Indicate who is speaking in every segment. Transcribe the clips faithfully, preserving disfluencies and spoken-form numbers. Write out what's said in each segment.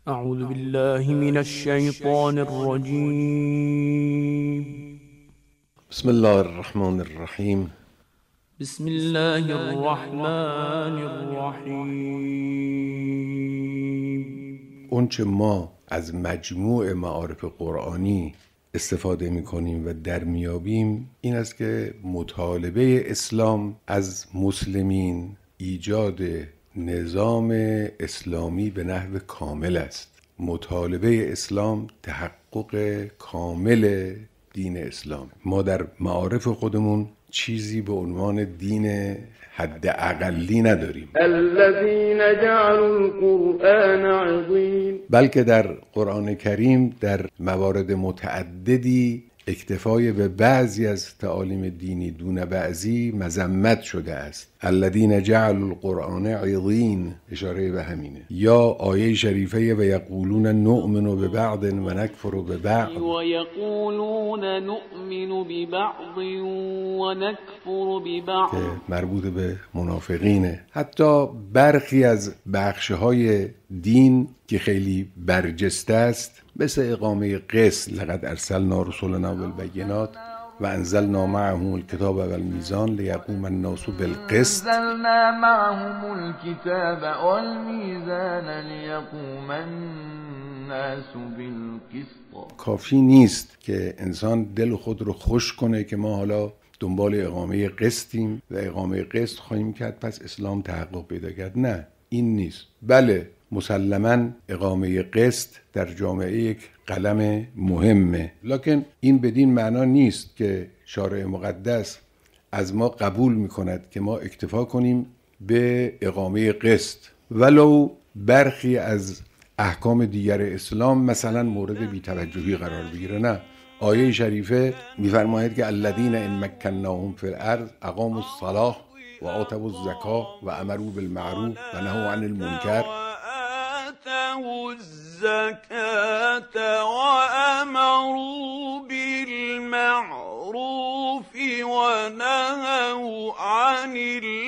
Speaker 1: اعوذ بالله من الشیطان الرجیم.
Speaker 2: بسم الله الرحمن الرحیم.
Speaker 1: بسم الله الرحمن الرحیم.
Speaker 2: اونچه ما از مجموع معارف قرآنی استفاده می‌کنیم و در میابیم این است که مطالبه اسلام از مسلمین ایجاد نظام اسلامی به نحو کامل است. مطالبه اسلام تحقق کامل دین اسلام. ما در معارف خودمون چیزی به عنوان دین حد اقلی نداریم.
Speaker 3: الذين جعلوا القرآن عضين.
Speaker 2: بلکه در قرآن کریم در موارد متعددی اکتفای به بعضی از تعالیم دینی دون بعضی مذمت شده است. الذين جعلوا القرآن عضین اشاره به همینه. یا آیه شریفه و یقولون نؤمن ببعض و نکفر ببعض
Speaker 4: و یقولون نؤمن ببعض و نکفر ببعض
Speaker 2: که مربوط به منافقینه. حتی برخی از بخشهای دین که خیلی برجسته است مثل اقامه قسط، لقد ارسلنا رسولنا بالبینات و انزلنا معهم الکتاب والمیزان لیقوم الناس بالقسط.
Speaker 3: انزلنا معهم الكتاب والمیزان لیقوم الناس بالقسط.
Speaker 2: کافی نیست که انسان دل خود رو خوش کنه که ما حالا دنبال اقامه قسطیم و اقامه قسط خواهیم کرد پس اسلام تحقق پیدا کرد. نه، این نیست. بله مسلماً اقامه قسط در جامعه یک قلم مهمه، لکن این بدین معنا نیست که شارع مقدس از ما قبول میکند که ما اکتفا کنیم به اقامه قسط ولو برخی از احکام دیگر اسلام مثلا مورد بی‌توجهی قرار بگیره. نه، آیه شریفه میفرماید که الذین ان مکناهم فی الارض اقاموا الصلاة و آتوا الزکاة و امروا بالمعروف و نهوا عن المنکر
Speaker 4: الزكاة وأمروا بالمعروف ونهوا عن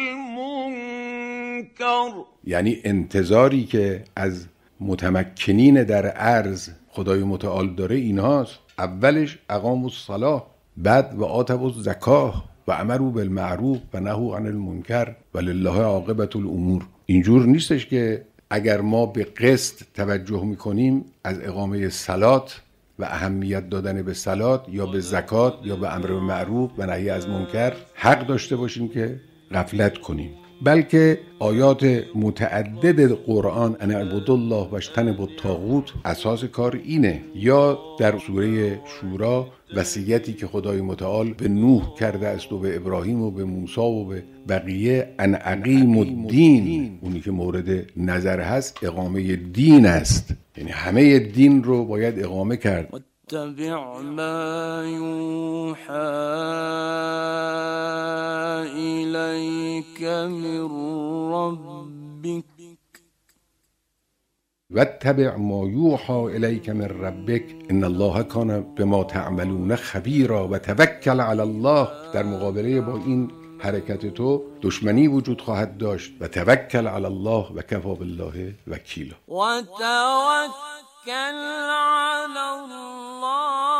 Speaker 4: المنكر.
Speaker 2: یعنی انتظاری که از متمکنین در ارض خدای متعال داره اینهاست: اولش اقاموا الصلاة، بعد و آتوا الزکاة و امروا بالمعروف و نهوا عن المنکر و لله عاقبة الامور. اینجور نیستش که اگر ما به قسط توجه میکنیم از اقامه صلات و اهمیت دادن به صلات یا به زکات یا به امر بالمعروف و نهی از منکر حق داشته باشیم که غفلت کنیم. بلکه آیات متعدد قرآن ان اعبدوا الله واجتنبوا الطاغوت اساس کار اینه. یا در سوره شورا وصیتی که خدای متعال به نوح کرده است و به ابراهیم و به موسی و به بقیه ان اقیموا الدین، اونی که مورد نظر هست اقامه دین است. یعنی همه دین رو باید اقامه کرد.
Speaker 1: اتبع ما یوحى الیک من ربک
Speaker 2: واتبع ما یوحى الیک من ربک ان الله کان بما تعملون خبیرا و توکل علی الله. در مقابله با این حرکت تو دشمنی وجود خواهد داشت و توکل علی الله و کفی بالله وکیلا.
Speaker 4: و توکل علی الله